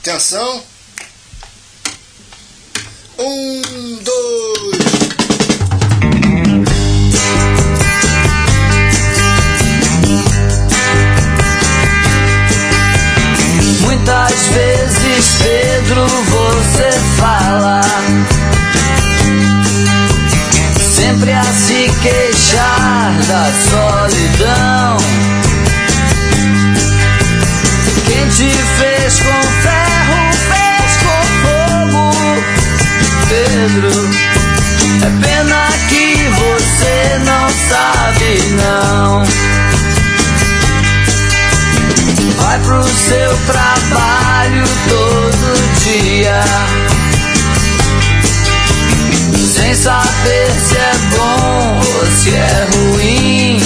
Atenção. 1, 2. Muitas vezes, Pedro, você fala, sempre a se queixar da solidão. Quem te fez com ferro, fez com fogo, Pedro. É pena que você não sabe, não. Vai pro seu trabalho todo dia, sem saber se é bom ou se é ruim.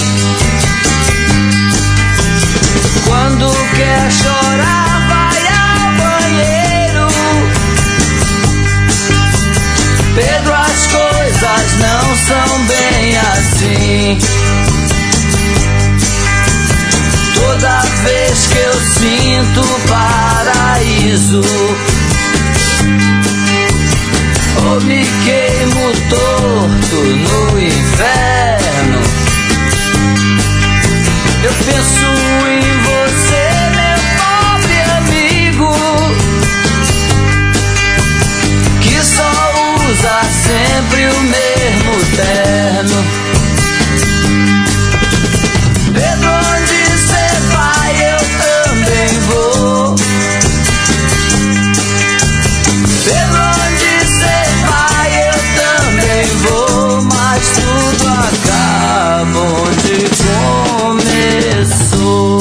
Quando quer chorar, vai ao banheiro. Pedro, as coisas não são bem assim. Toda vez que eu sinto paraíso, ou me queimo torto no inferno, eu penso em você, meu pobre amigo, que só usa sempre o mesmo terno. Pedro, onde cê vai, eu também vou. Pedro, onde cê vai, eu também vou. Mas tudo acaba onde começou.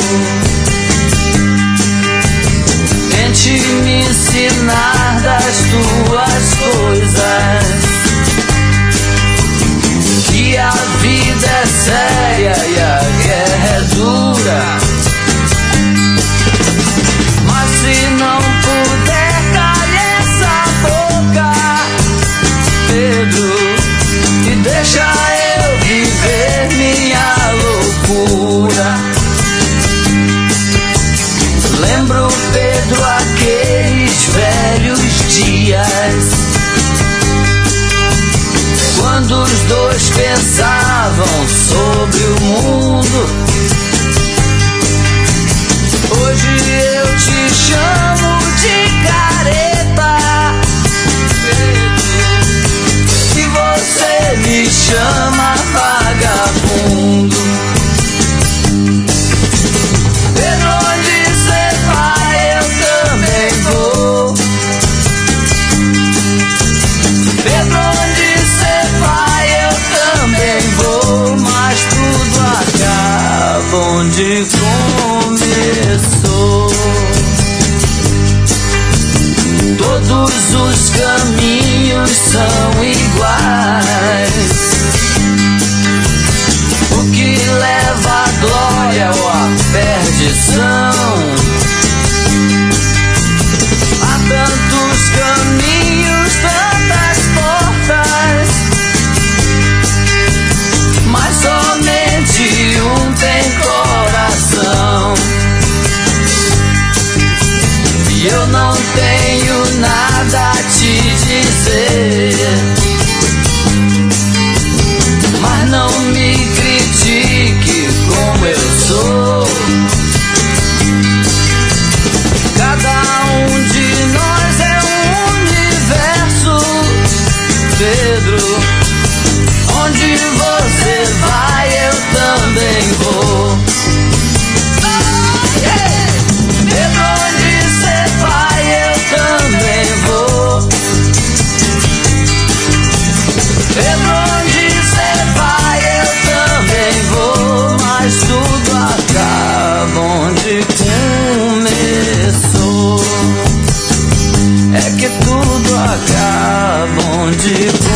Tente me ensinar das tuas coisas, que a vida é séria e a guerra é dura. Mas se não puder, calhe essa boca, Pedro, e deixa eu viver minha loucura. Lembro, Pedro, aqueles velhos dias, quando os dois pensavam sobre o mundo. Hoje eu te chamo de careta, e você me chama vagabundo. Pedro, onde cê vai, eu também vou. Pedro, onde cê vai, eu também vou. Mas tudo acaba onde começou. Todos os caminhos são iguais. O que leva à glória ou à perdição? Há tantos caminhos, tantas portas, mas somente um tem coração. E eu não tenho nada a te dizer, mas não me critique como eu sou. Cada um de nós é um universo, Pedro. Onde você vai, eu também vou. Pedro, onde você vai, eu também vou. Pedro, onde você vai, eu também vou. Mas tudo acaba onde começou. É que tudo acaba onde começou.